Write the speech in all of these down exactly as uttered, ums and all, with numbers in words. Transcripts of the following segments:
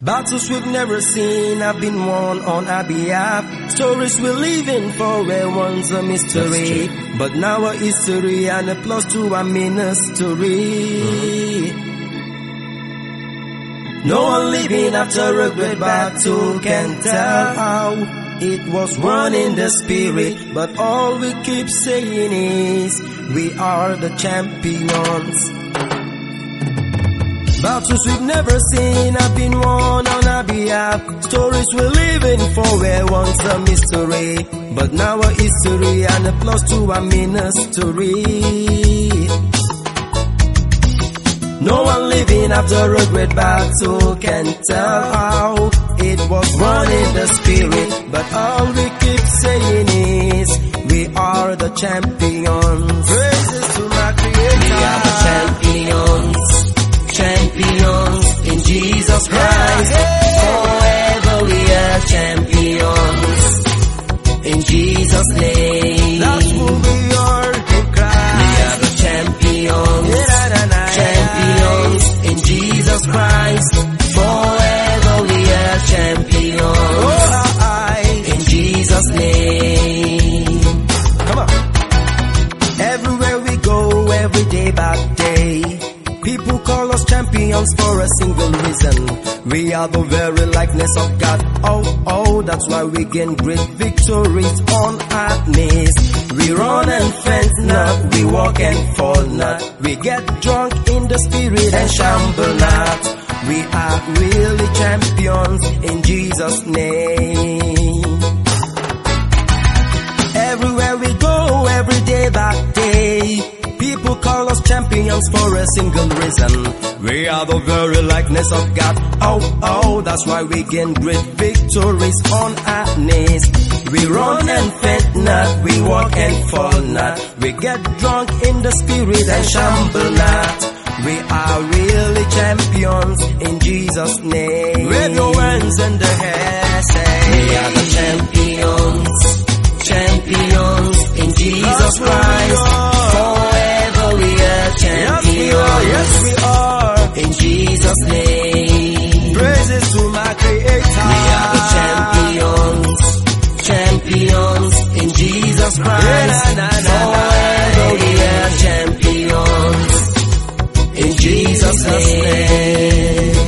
Battles we've never seen have been won on our behalf. Stories we're living for were once a mystery, but now a history and a plus to our ministry. Mm-hmm. No one living after a great battle can tell how it was won in the spirit, but all we keep saying is we are the champions. Battles we've never seen have been won on our behalf. Stories we're living for were once a mystery, but now a history and a plus to our ministry. No one living after a great battle can tell how it was won in the spirit, but all we keep saying is we are the champions. Praises to my Creator. We are the champions. Champions in Jesus Christ. Forever we are champions in Jesus' name. That's who we are in Christ. We are the champions. Champions in Jesus Christ. Forever we are champions in Jesus' name. Come on. Everywhere we go, every day by day, people call us champions for a single reason. We are the very likeness of God. Oh, oh, that's why we gain great victories on our knees. We run and faint not, we walk and fall not. We get drunk in the spirit and shamble not. We are really champions in Jesus' name. Everywhere we go, every day by day, people call us champions for a single reason. We are the very likeness of God. Oh, oh, that's why we gain great victories on our knees. We run and faint not, we walk and fall not. We get drunk in the spirit and shamble not. We are really champions in Jesus' name. Wave your hands in the air, say we are the champions. Champions in Jesus Christ. Forever we are champions. Yes, we are. In Jesus' name. Praises to my Creator. We are the champions. Champions in Jesus Christ. Yeah, nah, nah, nah, Forever nah. We are champions. In Jesus' name.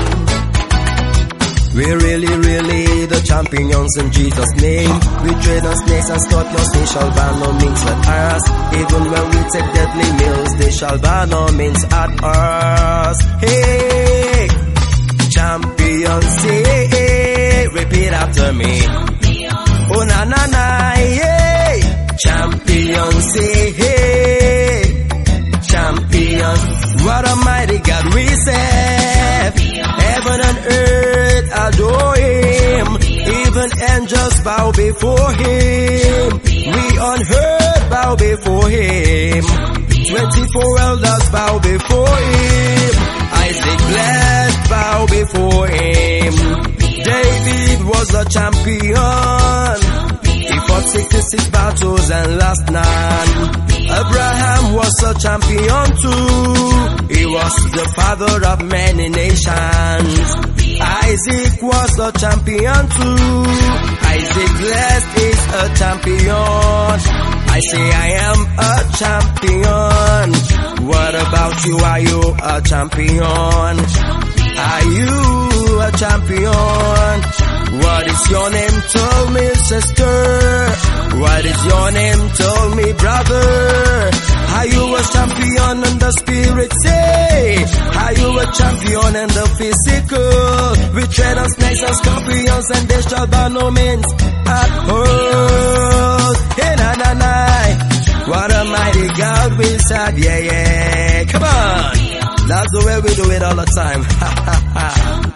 We're really, really the champions in Jesus' name. We tread on snakes and scorpions, they shall by no means hurt us. Even when we take deadly meals, they shall by no means hurt us. Hey, champions, hey, repeat after me. Oh na na na, hey, champions, hey, champions. What a mighty God we serve. Heaven and earth adore Him. Even angels bow before Him. We on earth bow before Him. Twenty-four elders bow before Him. Isaac blessed bow before Him. David was a champion. He fought sixty-six battles and lost none. Abraham was a champion too. He was the father of many nations. Isaac was a champion too. Isaac blessed is a champion. I say I am a champion. What about you? Are you a champion? Are you a champion? What is your name? Tell me, sister. What is your name? Tell me, brother. Are you a champion in the spirit? Say, are you a champion in the physical? We tread on snakes and scorpions, and they shall by no means at all. Hey, na na na. What a mighty God we serve. Yeah, yeah. Come on. That's the way we do it all the time. Ha ha ha.